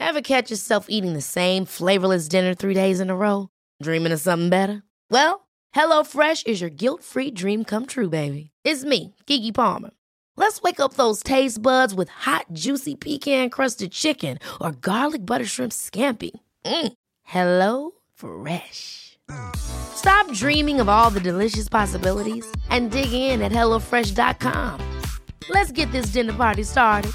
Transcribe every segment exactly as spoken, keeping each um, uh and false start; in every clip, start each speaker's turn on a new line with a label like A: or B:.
A: Ever catch yourself eating the same flavorless dinner three days in a row? Dreaming of something better? Well, HelloFresh is your guilt-free dream come true, baby. It's me, Keke Palmer. Let's wake up those taste buds with hot, juicy pecan-crusted chicken or garlic butter shrimp scampi. Mm. Hello Fresh. Stop dreaming of all the delicious possibilities and dig in at hello fresh dot com. Let's get this dinner party started.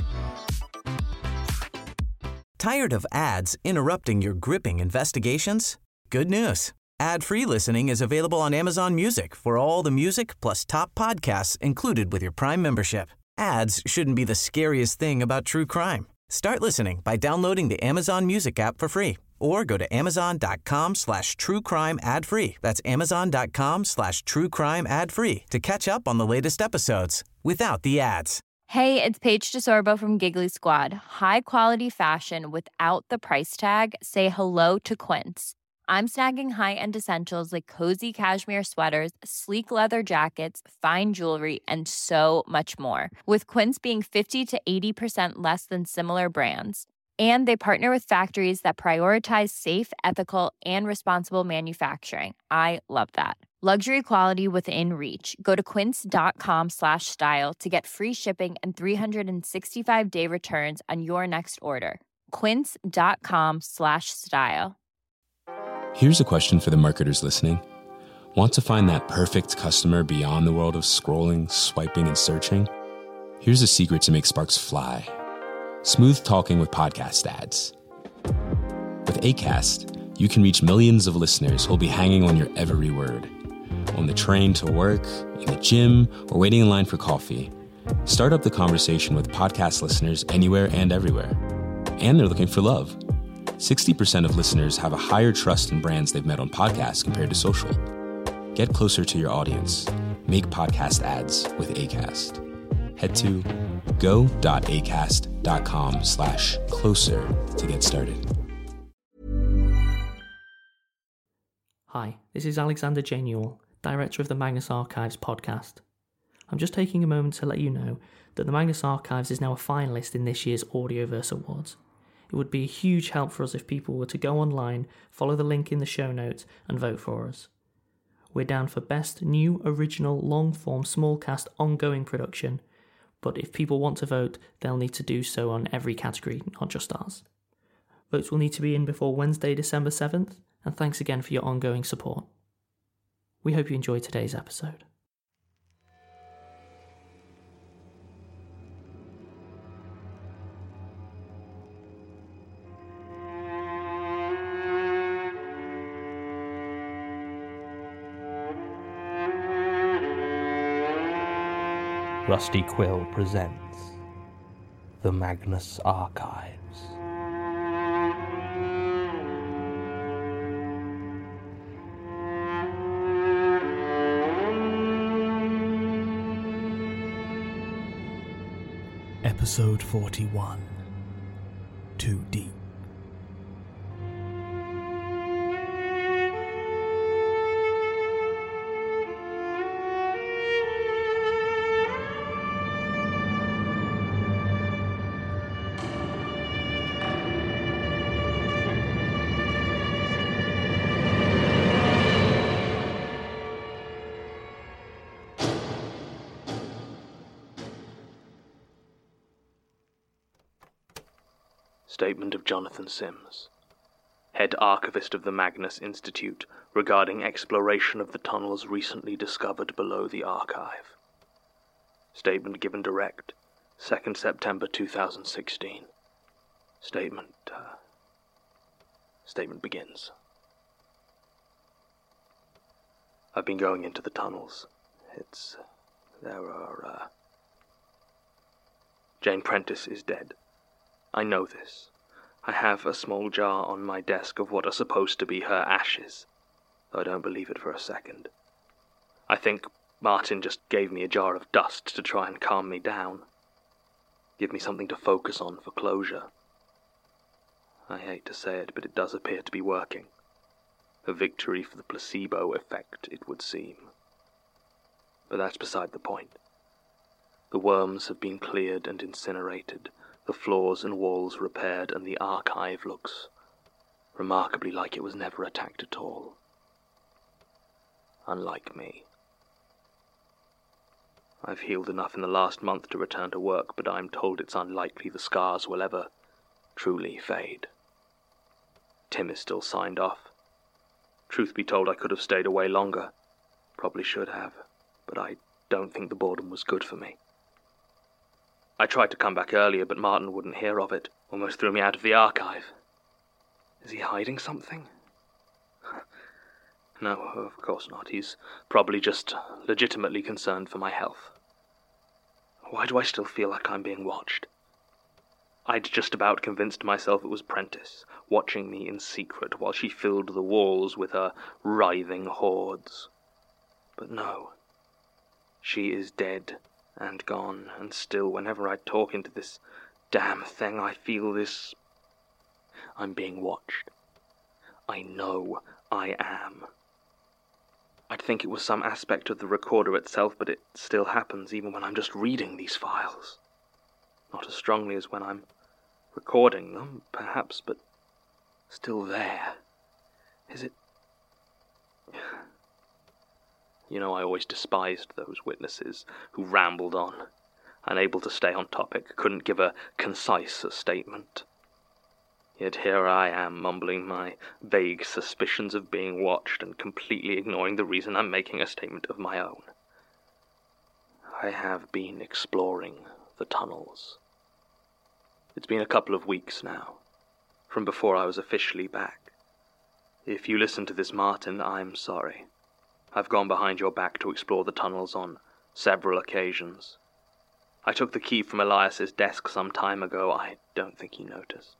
B: Tired of ads interrupting your gripping investigations? Good news. Ad-free listening is available on Amazon Music for all the music plus top podcasts included with your Prime membership. Ads shouldn't be the scariest thing about true crime. Start listening by downloading the Amazon Music app for free or go to amazon.com slash true crime ad free. That's amazon.com slash true crime ad free to catch up on the latest episodes without the ads.
C: Hey, it's Paige DeSorbo from Giggly Squad. High quality fashion without the price tag. Say hello to Quince. I'm snagging high-end essentials like cozy cashmere sweaters, sleek leather jackets, fine jewelry, and so much more. With Quince being fifty to eighty percent less than similar brands. And they partner with factories that prioritize safe, ethical, and responsible manufacturing. I love that. Luxury quality within reach. Go to quince.com slash style to get free shipping and three sixty-five day returns on your next order. Quince.com slash style.
D: Here's a question for the marketers listening. Want to find that perfect customer beyond the world of scrolling, swiping, and searching? Here's a secret to make sparks fly. Smooth talking with podcast ads. With Acast, you can reach millions of listeners who'll be hanging on your every word. On the train to work, in the gym, or waiting in line for coffee. Start up the conversation with podcast listeners anywhere and everywhere. And they're looking for love. sixty percent of listeners have a higher trust in brands they've met on podcasts compared to social. Get closer to your audience. Make podcast ads with Acast. Head to go.acast.com slash closer to get started.
E: Hi, this is Alexander J. Newell, Director of the Magnus Archives podcast. I'm just taking a moment to let you know that the Magnus Archives is now a finalist in this year's Audioverse Awards. It would be a huge help for us if people were to go online, follow the link in the show notes, and vote for us. We're down for Best New Original Long-Form Smallcast Ongoing Production, but if people want to vote, they'll need to do so on every category, not just ours. Votes will need to be in before Wednesday, December seventh, and thanks again for your ongoing support. We hope you enjoyed today's episode.
F: Rusty Quill presents The Magnus Archives. Episode forty-one. Too Deep.
G: Statement of Jonathan Sims, Head Archivist of the Magnus Institute, regarding exploration of the tunnels recently discovered below the archive. Statement given direct, second September two thousand sixteen. Statement, uh, statement begins. I've been going into the tunnels. It's, there are, uh... Jane Prentice is dead. I know this. I have a small jar on my desk of what are supposed to be her ashes, though I don't believe it for a second. I think Martin just gave me a jar of dust to try and calm me down. Give me something to focus on for closure. I hate to say it, but it does appear to be working. A victory for the placebo effect, it would seem. But that's beside the point. The worms have been cleared and incinerated. the floors and walls repaired, and the archive looks remarkably like it was never attacked at all. Unlike me. I've healed enough in the last month to return to work, but I'm told it's unlikely the scars will ever truly fade. Tim is still signed off. Truth be told, I could have stayed away longer. Probably should have, but I don't think the boredom was good for me. I tried to come back earlier, but Martin wouldn't hear of it. Almost threw me out of the archive. Is he hiding something? No, of course not. He's probably just legitimately concerned for my health. Why do I still feel like I'm being watched? I'd just about convinced myself it was Prentice, watching me in secret while she filled the walls with her writhing hordes. But no. She is dead and gone, and still, whenever I talk into this damn thing, I feel this... I'm being watched. I know I am. I'd think it was some aspect of the recorder itself, but it still happens even when I'm just reading these files. Not as strongly as when I'm recording them, perhaps, but still there. Is it... You know, I always despised those witnesses who rambled on, unable to stay on topic, couldn't give a concise statement. Yet here I am, mumbling my vague suspicions of being watched and completely ignoring the reason I'm making a statement of my own. I have been exploring the tunnels. It's been a couple of weeks now, from before I was officially back. If you listen to this, Martin, I'm sorry. I've gone behind your back to explore the tunnels on several occasions. I took the key from Elias's desk some time ago. I don't think he noticed.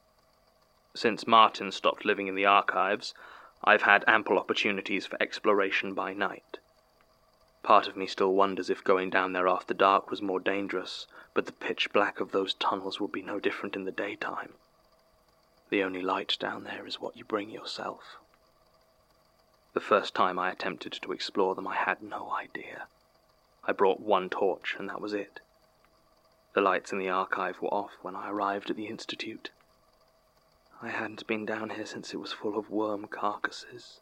G: Since Martin stopped living in the archives, I've had ample opportunities for exploration by night. Part of me still wonders if going down there after dark was more dangerous, but the pitch black of those tunnels would be no different in the daytime. The only light down there is what you bring yourself. The first time I attempted to explore them, I had no idea. I brought one torch, and that was it. The lights in the archive were off when I arrived at the Institute. I hadn't been down here since it was full of worm carcasses.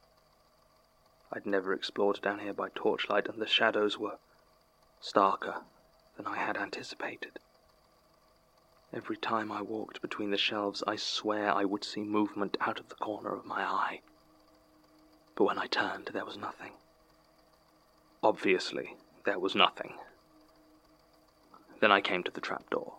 G: I'd never explored down here by torchlight, and the shadows were starker than I had anticipated. Every time I walked between the shelves, I swear I would see movement out of the corner of my eye. But when I turned, there was nothing. Obviously, there was nothing. Then I came to the trapdoor.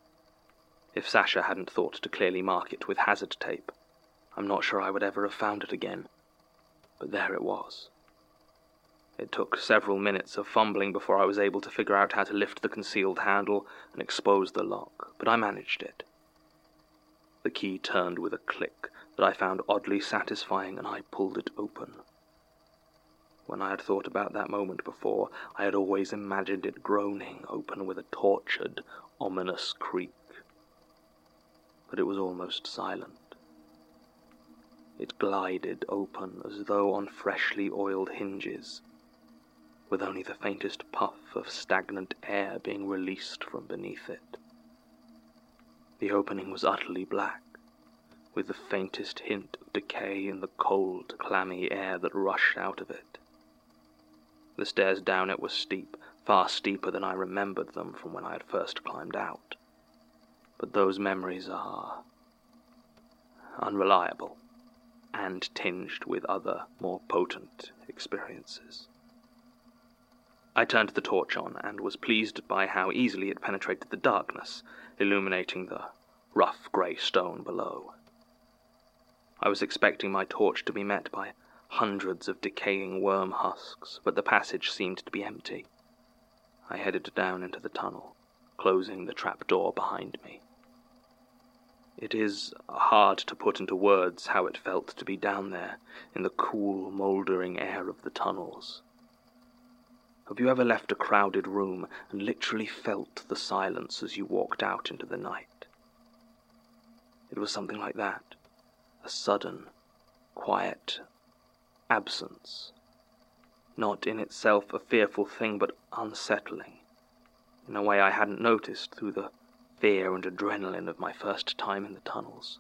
G: If Sasha hadn't thought to clearly mark it with hazard tape, I'm not sure I would ever have found it again. But there it was. It took several minutes of fumbling before I was able to figure out how to lift the concealed handle and expose the lock, but I managed it. The key turned with a click that I found oddly satisfying, and I pulled it open. When I had thought about that moment before, I had always imagined it groaning open with a tortured, ominous creak. But it was almost silent. It glided open as though on freshly oiled hinges, with only the faintest puff of stagnant air being released from beneath it. The opening was utterly black, with the faintest hint of decay in the cold, clammy air that rushed out of it. The stairs down it were steep, far steeper than I remembered them from when I had first climbed out. But those memories are unreliable and tinged with other, more potent experiences. I turned the torch on and was pleased by how easily it penetrated the darkness, illuminating the rough grey stone below. I was expecting my torch to be met by hundreds of decaying worm husks, but the passage seemed to be empty. I headed down into the tunnel, closing the trap door behind me. It is hard to put into words how it felt to be down there in the cool, mouldering air of the tunnels. Have you ever left a crowded room and literally felt the silence as you walked out into the night? It was something like that, a sudden, quiet absence. Not in itself a fearful thing, but unsettling, in a way I hadn't noticed through the fear and adrenaline of my first time in the tunnels.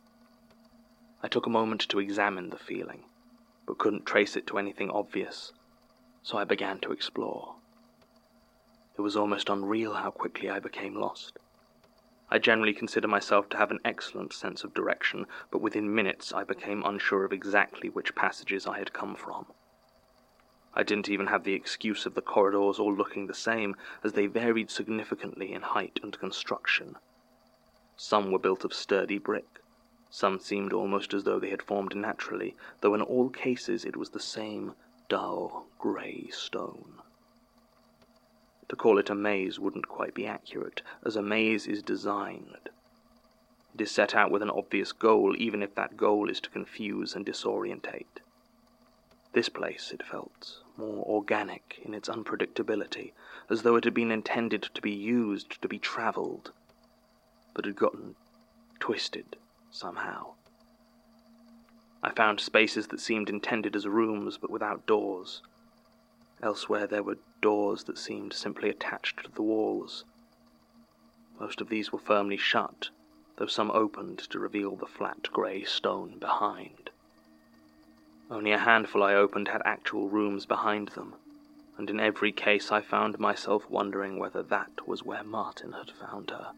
G: I took a moment to examine the feeling, but couldn't trace it to anything obvious, so I began to explore. It was almost unreal how quickly I became lost. I generally consider myself to have an excellent sense of direction, but within minutes I became unsure of exactly which passages I had come from. I didn't even have the excuse of the corridors all looking the same, as they varied significantly in height and construction. Some were built of sturdy brick. Some seemed almost as though they had formed naturally, though in all cases it was the same dull, grey stone. To call it a maze wouldn't quite be accurate, as a maze is designed. It is set out with an obvious goal, even if that goal is to confuse and disorientate. This place, it felt, more organic in its unpredictability, as though it had been intended to be used, to be travelled, but had gotten twisted somehow. I found spaces that seemed intended as rooms, but without doors. Elsewhere there were doors that seemed simply attached to the walls. Most of these were firmly shut, though some opened to reveal the flat grey stone behind. Only a handful I opened had actual rooms behind them, and in every case I found myself wondering whether that was where Martin had found her.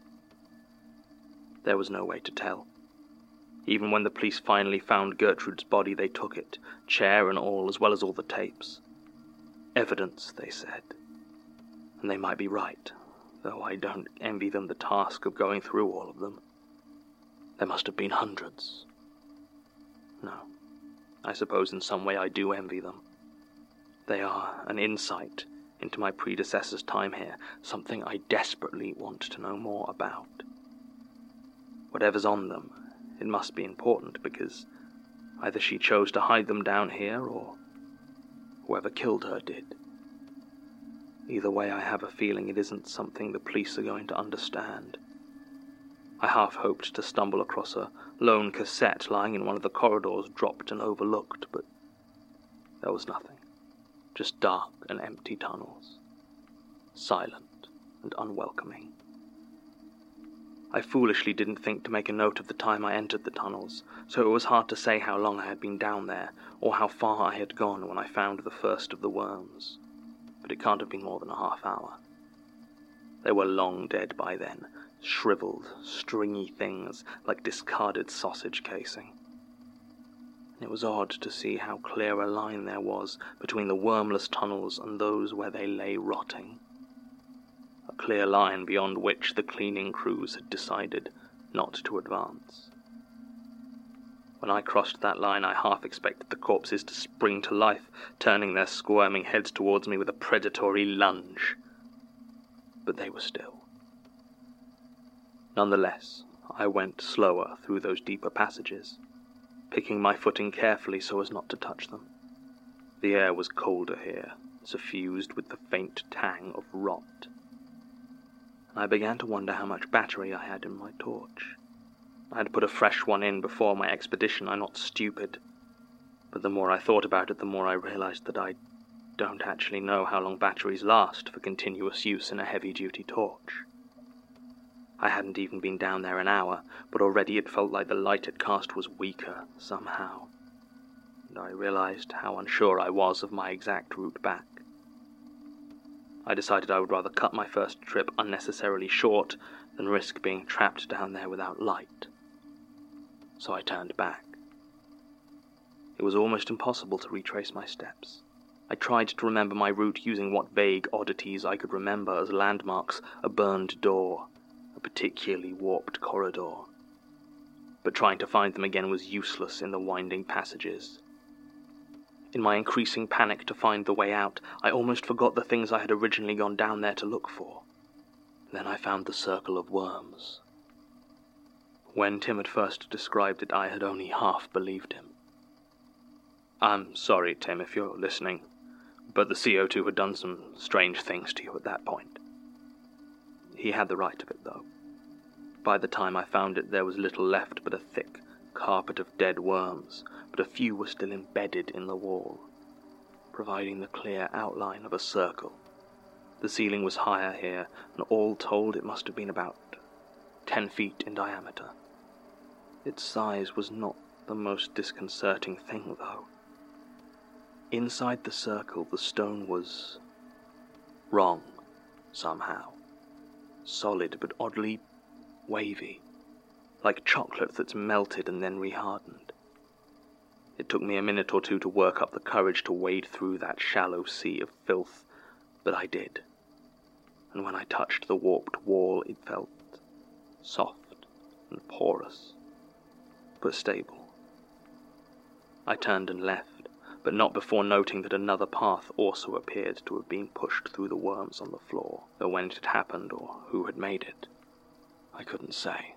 G: There was no way to tell. Even when the police finally found Gertrude's body, they took it, chair and all, as well as all the tapes. Evidence, they said. And they might be right, though I don't envy them the task of going through all of them. There must have been hundreds. No, I suppose in some way I do envy them. They are an insight into my predecessor's time here, something I desperately want to know more about. Whatever's on them, it must be important, because either she chose to hide them down here, or whoever killed her did. Either way, I have a feeling it isn't something the police are going to understand. I half hoped to stumble across a lone cassette lying in one of the corridors, dropped and overlooked, but there was nothing. Just dark and empty tunnels, silent and unwelcoming. I foolishly didn't think to make a note of the time I entered the tunnels, so it was hard to say how long I had been down there, or how far I had gone when I found the first of the worms. But it can't have been more than a half hour. They were long dead by then, shriveled, stringy things like discarded sausage casing. It was odd to see how clear a line there was between the wormless tunnels and those where they lay rotting. A clear line beyond which the cleaning crews had decided not to advance. When I crossed that line, I half expected the corpses to spring to life, turning their squirming heads towards me with a predatory lunge. But they were still. Nonetheless, I went slower through those deeper passages, picking my footing carefully so as not to touch them. The air was colder here, suffused with the faint tang of rot. I began to wonder how much battery I had in my torch. I had put a fresh one in before my expedition. I'm not stupid. But the more I thought about it, the more I realized that I don't actually know how long batteries last for continuous use in a heavy-duty torch. I hadn't even been down there an hour, but already it felt like the light it cast was weaker, somehow. And I realized how unsure I was of my exact route back. I decided I would rather cut my first trip unnecessarily short than risk being trapped down there without light. So I turned back. It was almost impossible to retrace my steps. I tried to remember my route using what vague oddities I could remember as landmarks, a burned door, a particularly warped corridor. But trying to find them again was useless in the winding passages. In my increasing panic to find the way out, I almost forgot the things I had originally gone down there to look for. Then I found the circle of worms. When Tim had first described it, I had only half believed him. I'm sorry, Tim, if you're listening, but the C O two had done some strange things to you at that point. He had the right of it, though. By the time I found it, there was little left but a thick carpet of dead worms, but a few were still embedded in the wall, providing the clear outline of a circle. The ceiling was higher here, and all told it must have been about ten feet in diameter. Its size was not the most disconcerting thing, though. Inside the circle, the stone was wrong, somehow. Solid, but oddly wavy, like chocolate that's melted and then rehardened. It took me a minute or two to work up the courage to wade through that shallow sea of filth, but I did. And when I touched the warped wall, it felt soft and porous, but stable. I turned and left, but not before noting that another path also appeared to have been pushed through the worms on the floor, though when it had happened or who had made it, I couldn't say.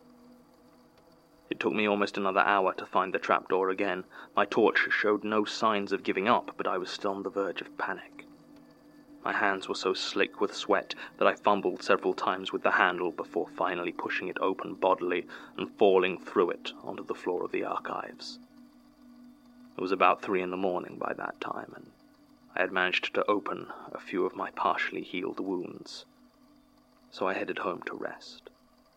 G: It took me almost another hour to find the trapdoor again. My torch showed no signs of giving up, but I was still on the verge of panic. My hands were so slick with sweat that I fumbled several times with the handle before finally pushing it open bodily and falling through it onto the floor of the archives. It was about three in the morning by that time, and I had managed to open a few of my partially healed wounds, so I headed home to rest.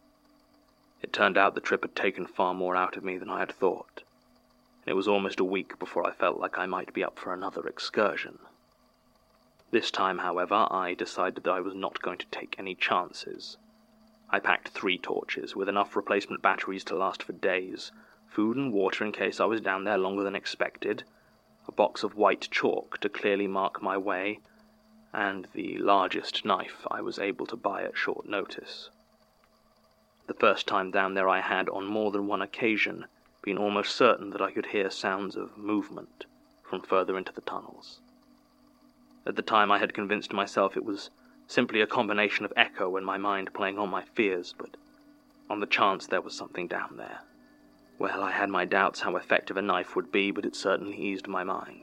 G: It turned out the trip had taken far more out of me than I had thought, and it was almost a week before I felt like I might be up for another excursion. This time, however, I decided that I was not going to take any chances. I packed three torches, with enough replacement batteries to last for days, food and water in case I was down there longer than expected, a box of white chalk to clearly mark my way, and the largest knife I was able to buy at short notice. The first time down there I had, on more than one occasion, been almost certain that I could hear sounds of movement from further into the tunnels. At the time I had convinced myself it was simply a combination of echo and my mind playing on my fears, but on the chance there was something down there, well, I had my doubts how effective a knife would be, but it certainly eased my mind.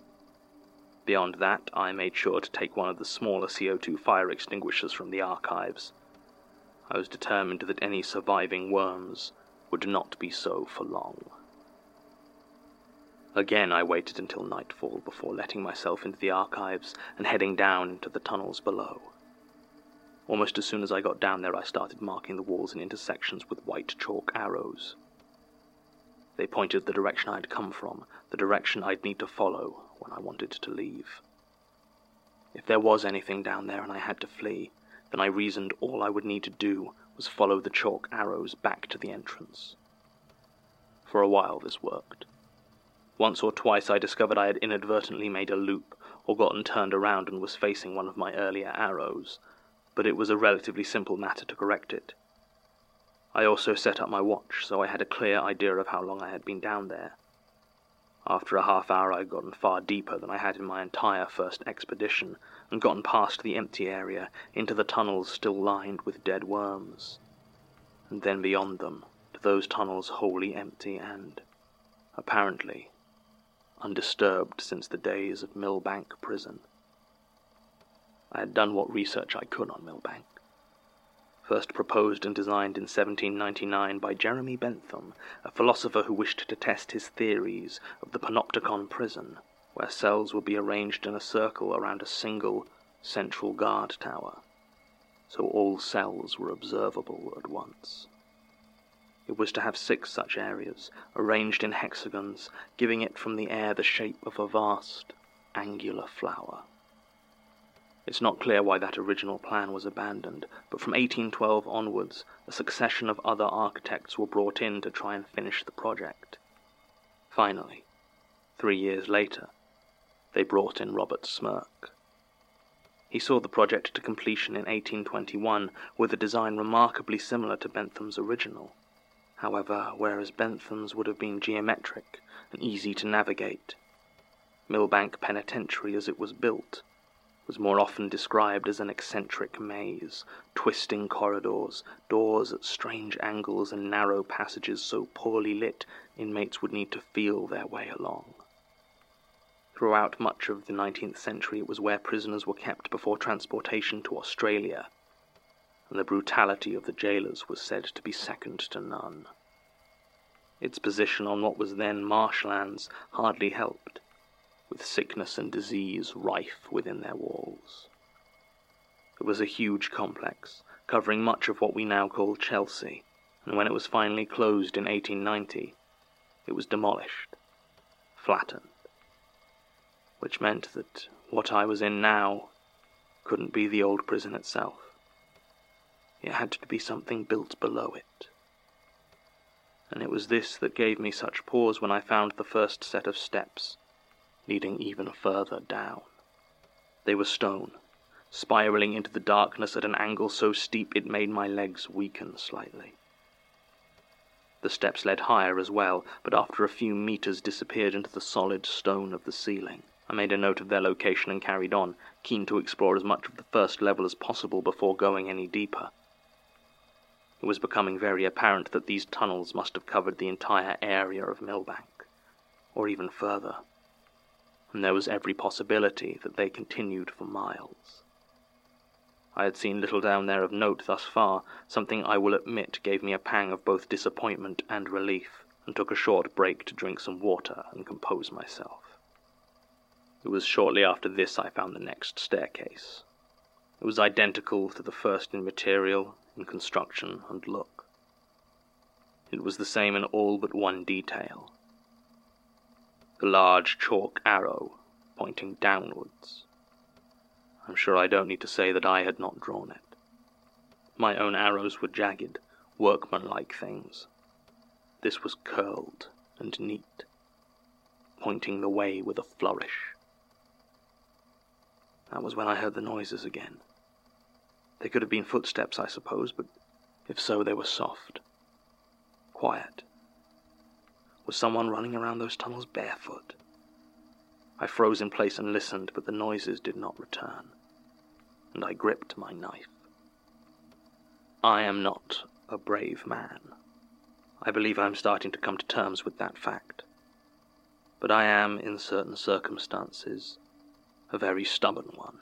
G: Beyond that, I made sure to take one of the smaller C O two fire extinguishers from the archives. I was determined that any surviving worms would not be so for long. Again, I waited until nightfall before letting myself into the archives and heading down into the tunnels below. Almost as soon as I got down there, I started marking the walls and intersections with white chalk arrows. They pointed the direction I'd come from, the direction I'd need to follow when I wanted to leave. If there was anything down there and I had to flee, then I reasoned all I would need to do was follow the chalk arrows back to the entrance. For a while this worked. Once or twice I discovered I had inadvertently made a loop or gotten turned around and was facing one of my earlier arrows, but it was a relatively simple matter to correct it. I also set up my watch, so I had a clear idea of how long I had been down there. After a half hour I had gotten far deeper than I had in my entire first expedition, and gotten past the empty area into the tunnels still lined with dead worms, and then beyond them to those tunnels wholly empty and, apparently, undisturbed since the days of Millbank Prison. I had done what research I could on Millbank. First proposed and designed in seventeen ninety-nine by Jeremy Bentham, a philosopher who wished to test his theories of the Panopticon prison, where cells would be arranged in a circle around a single central guard tower, so all cells were observable at once. It was to have six such areas, arranged in hexagons, giving it from the air the shape of a vast, angular flower. It's not clear why that original plan was abandoned, but from eighteen twelve onwards, a succession of other architects were brought in to try and finish the project. Finally, three years later, they brought in Robert Smirke. He saw the project to completion in eighteen twenty-one with a design remarkably similar to Bentham's original. However, whereas Bentham's would have been geometric and easy to navigate, Millbank Penitentiary as it was built was more often described as an eccentric maze, twisting corridors, doors at strange angles and narrow passages so poorly lit inmates would need to feel their way along. Throughout much of the nineteenth century it was where prisoners were kept before transportation to Australia, and the brutality of the jailers was said to be second to none. Its position on what was then marshlands hardly helped, with sickness and disease rife within their walls. It was a huge complex, covering much of what we now call Chelsea, and when it was finally closed in eighteen ninety, it was demolished, flattened, which meant that what I was in now couldn't be the old prison itself. It had to be something built below it. And it was this that gave me such pause when I found the first set of steps, leading even further down. They were stone, spiraling into the darkness at an angle so steep it made my legs weaken slightly. The steps led higher as well, but after a few meters disappeared into the solid stone of the ceiling. I made a note of their location and carried on, keen to explore as much of the first level as possible before going any deeper. It was becoming very apparent that these tunnels must have covered the entire area of Millbank, or even further, and there was every possibility that they continued for miles. I had seen little down there of note thus far, something I will admit gave me a pang of both disappointment and relief, and took a short break to drink some water and compose myself. It was shortly after this I found the next staircase. It was identical to the first in material, in construction and look. It was the same in all but one detail. The large chalk arrow pointing downwards. I'm sure I don't need to say that I had not drawn it. My own arrows were jagged, workmanlike things. This was curled and neat, pointing the way with a flourish. That was when I heard the noises again. They could have been footsteps, I suppose, but if so, they were soft, quiet. Was someone running around those tunnels barefoot? I froze in place and listened, but the noises did not return, and I gripped my knife. I am not a brave man. I believe I am starting to come to terms with that fact. But I am, in certain circumstances, a very stubborn one.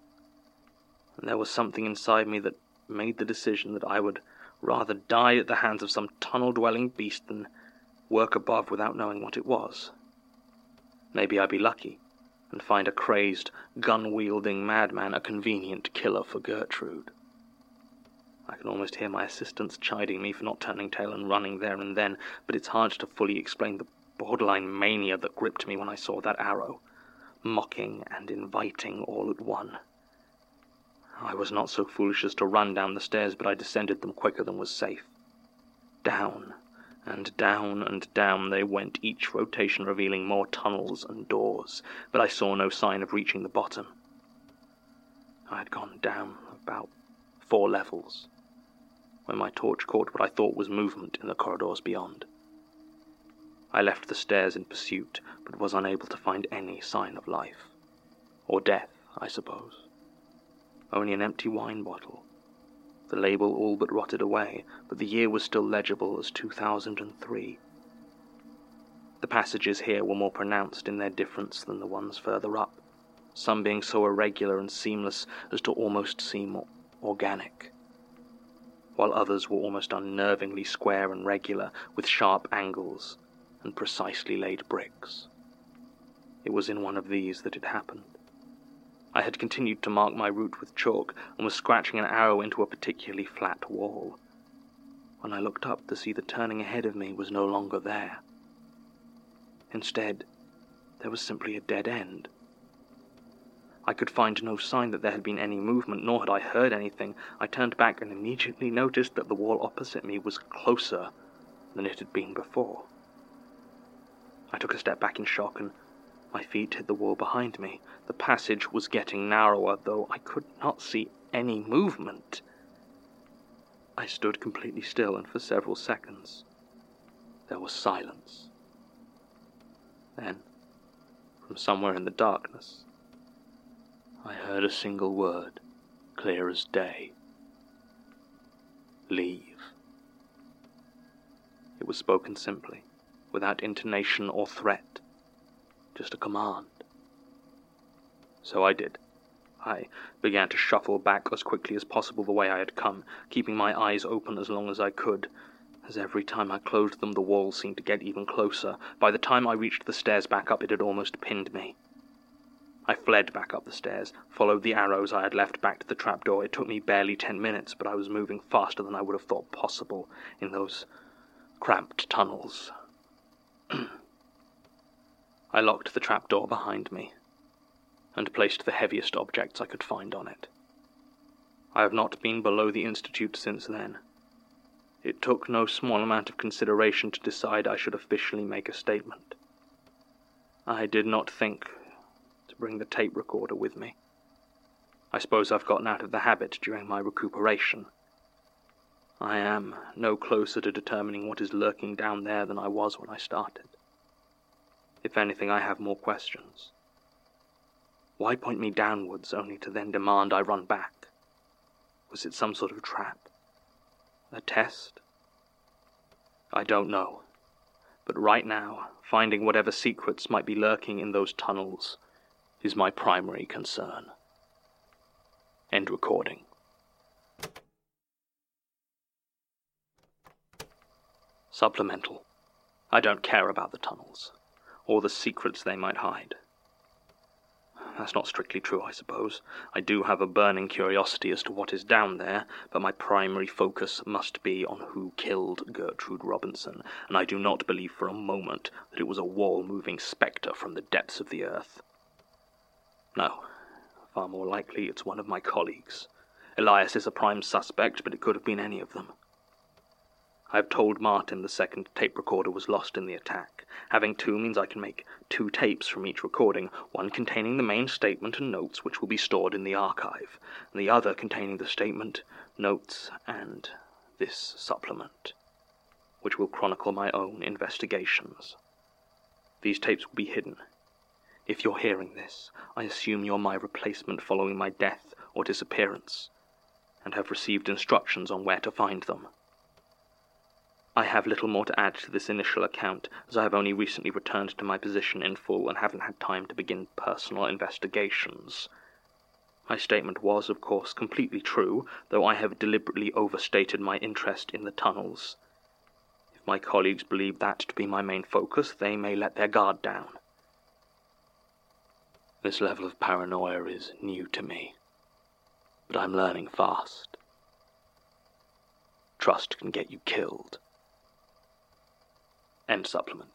G: And there was something inside me that made the decision that I would rather die at the hands of some tunnel-dwelling beast than work above without knowing what it was. Maybe I'd be lucky and find a crazed, gun-wielding madman a convenient killer for Gertrude. I can almost hear my assistants chiding me for not turning tail and running there and then, but it's hard to fully explain the borderline mania that gripped me when I saw that arrow, mocking and inviting all at one. I was not so foolish as to run down the stairs, but I descended them quicker than was safe. Down, and down and down they went, each rotation revealing more tunnels and doors, but I saw no sign of reaching the bottom. I had gone down about four levels, when my torch caught what I thought was movement in the corridors beyond. I left the stairs in pursuit, but was unable to find any sign of life. Or death, I suppose. Only an empty wine bottle. The label all but rotted away, but the year was still legible as two thousand three. The passages here were more pronounced in their difference than the ones further up, some being so irregular and seamless as to almost seem organic, while others were almost unnervingly square and regular, with sharp angles and precisely laid bricks. It was in one of these that it happened. I had continued to mark my route with chalk and was scratching an arrow into a particularly flat wall, when I looked up to see the turning ahead of me was no longer there. Instead, there was simply a dead end. I could find no sign that there had been any movement, nor had I heard anything. I turned back and immediately noticed that the wall opposite me was closer than it had been before. I took a step back in shock, and my feet hit the wall behind me. The passage was getting narrower, though I could not see any movement. I stood completely still, and for several seconds there was silence. Then, from somewhere in the darkness, I heard a single word, clear as day. Leave. It was spoken simply, without intonation or threat, just a command. So I did. I began to shuffle back as quickly as possible the way I had come, keeping my eyes open as long as I could, as every time I closed them the wall seemed to get even closer. By the time I reached the stairs back up, it had almost pinned me. I fled back up the stairs, followed the arrows I had left back to the trapdoor. It took me barely ten minutes, but I was moving faster than I would have thought possible in those cramped tunnels. I locked the trapdoor behind me and placed the heaviest objects I could find on it. I have not been below the Institute since then. It took no small amount of consideration to decide I should officially make a statement. I did not think to bring the tape recorder with me. I suppose I've gotten out of the habit during my recuperation. I am no closer to determining what is lurking down there than I was when I started. If anything, I have more questions. Why point me downwards only to then demand I run back? Was it some sort of trap? A test? I don't know. But right now, finding whatever secrets might be lurking in those tunnels is my primary concern. End recording. Supplemental. I don't care about the tunnels, or the secrets they might hide. That's not strictly true, I suppose. I do have a burning curiosity as to what is down there, but my primary focus must be on who killed Gertrude Robinson, and I do not believe for a moment that it was a wall-moving spectre from the depths of the earth. No, far more likely it's one of my colleagues. Elias is a prime suspect, but it could have been any of them. I have told Martin the second tape recorder was lost in the attack. Having two means I can make two tapes from each recording, one containing the main statement and notes which will be stored in the archive, and the other containing the statement, notes, and this supplement, which will chronicle my own investigations. These tapes will be hidden. If you're hearing this, I assume you're my replacement following my death or disappearance, and have received instructions on where to find them. I have little more to add to this initial account, as I have only recently returned to my position in full and haven't had time to begin personal investigations. My statement was, of course, completely true, though I have deliberately overstated my interest in the tunnels. If my colleagues believe that to be my main focus, they may let their guard down. This level of paranoia is new to me, but I'm learning fast. Trust can get you killed. End supplement.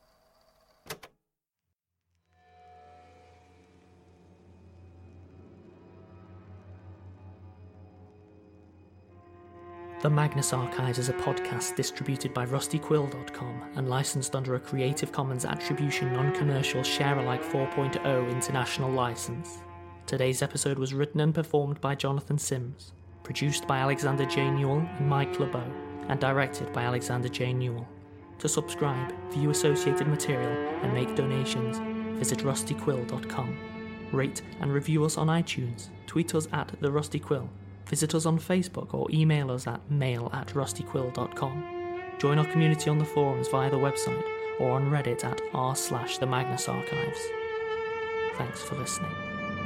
E: The Magnus Archives is a podcast distributed by rusty quill dot com and licensed under a Creative Commons Attribution Non-Commercial Share-alike four point oh international license. Today's episode was written and performed by Jonathan Sims, produced by Alexander J. Newell and Mike LeBeau, and directed by Alexander J. Newell. To subscribe, view associated material, and make donations, visit rusty quill dot com. Rate and review us on iTunes, tweet us at The Rusty Quill, visit us on Facebook or email us at mail at rusty quill dot com. Join our community on the forums via the website or on Reddit at r slash the Magnus Archives. Thanks for listening.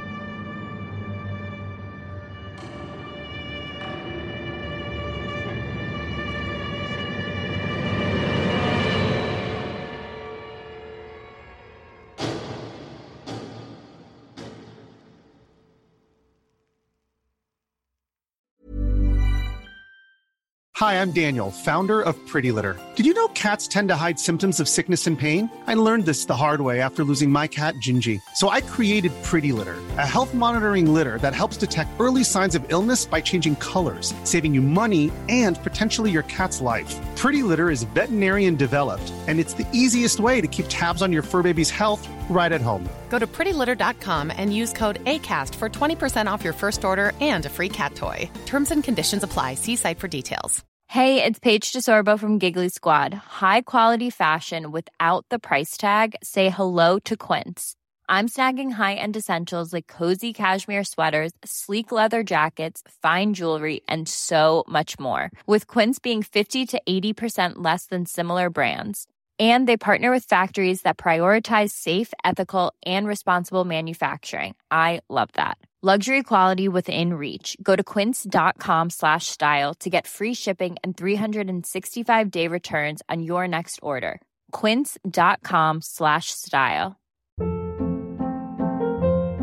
H: Hi, I'm Daniel, founder of Pretty Litter. Did you know cats tend to hide symptoms of sickness and pain? I learned this the hard way after losing my cat, Gingy. So I created Pretty Litter, a health monitoring litter that helps detect early signs of illness by changing colors, saving you money and potentially your cat's life. Pretty Litter is veterinarian developed, and it's the easiest way to keep tabs on your fur baby's health right at home.
I: Go to pretty litter dot com and use code ACAST for twenty percent off your first order and a free cat toy. Terms and conditions apply. See site for details.
C: Hey, it's Paige DeSorbo from Giggly Squad. High quality fashion without the price tag. Say hello to Quince. I'm snagging high-end essentials like cozy cashmere sweaters, sleek leather jackets, fine jewelry, and so much more. With Quince being fifty to eighty percent less than similar brands. And they partner with factories that prioritize safe, ethical, and responsible manufacturing. I love that. Luxury quality within reach. Go to quince dot com slash style to get free shipping and three sixty-five day returns on your next order. quince dot com slash style.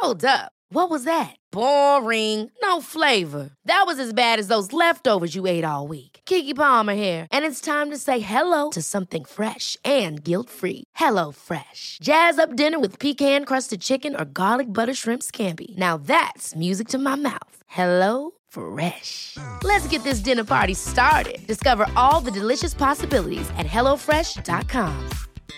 A: Hold up. What was that? Boring. No flavor. That was as bad as those leftovers you ate all week. Keke Palmer here, and it's time to say hello to something fresh and guilt-free. Hello Fresh. Jazz up dinner with pecan-crusted chicken or garlic butter shrimp scampi. Now that's music to my mouth. Hello Fresh. Let's get this dinner party started. Discover all the delicious possibilities at hello fresh dot com.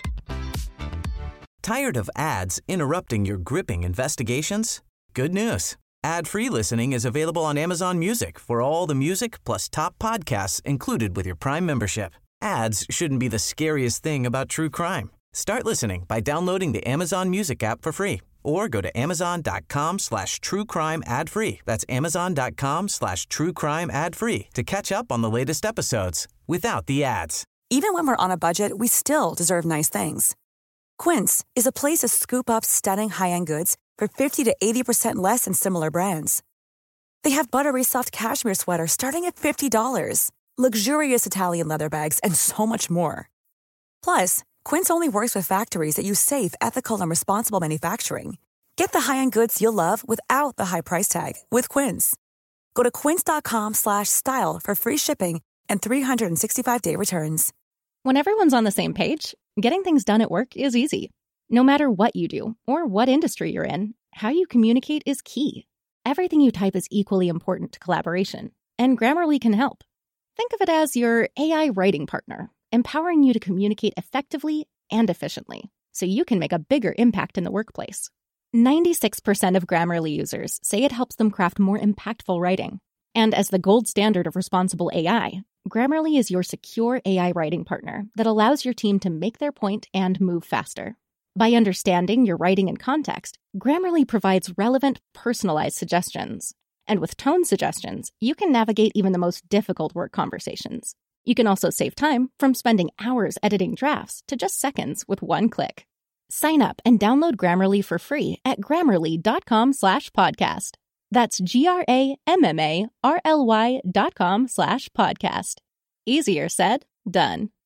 B: Tired of ads interrupting your gripping investigations? Good news. Ad-free listening is available on Amazon Music for all the music plus top podcasts included with your Prime membership. Ads shouldn't be the scariest thing about true crime. Start listening by downloading the Amazon Music app for free or go to amazon.com slash true crime ad free. That's amazon.com slash true crime ad free to catch up on the latest episodes without the ads.
J: Even when we're on a budget, we still deserve nice things. Quince is a place to scoop up stunning high-end goods for fifty to eighty percent less than similar brands. They have buttery soft cashmere sweaters starting at fifty dollars, luxurious Italian leather bags, and so much more. Plus, Quince only works with factories that use safe, ethical, and responsible manufacturing. Get the high-end goods you'll love without the high price tag with Quince. Go to quince.com slash style for free shipping and three sixty-five day returns.
K: When everyone's on the same page, getting things done at work is easy. No matter what you do or what industry you're in, how you communicate is key. Everything you type is equally important to collaboration, and Grammarly can help. Think of it as your A I writing partner, empowering you to communicate effectively and efficiently, so you can make a bigger impact in the workplace. ninety-six percent of Grammarly users say it helps them craft more impactful writing. And as the gold standard of responsible A I, Grammarly is your secure A I writing partner that allows your team to make their point and move faster. By understanding your writing and context, Grammarly provides relevant, personalized suggestions. And with tone suggestions, you can navigate even the most difficult work conversations. You can also save time from spending hours editing drafts to just seconds with one click. Sign up and download Grammarly for free at grammarly.com slash podcast. That's G-R-A-M-M-A-R-L-Y dot com slash podcast. Easier said, done.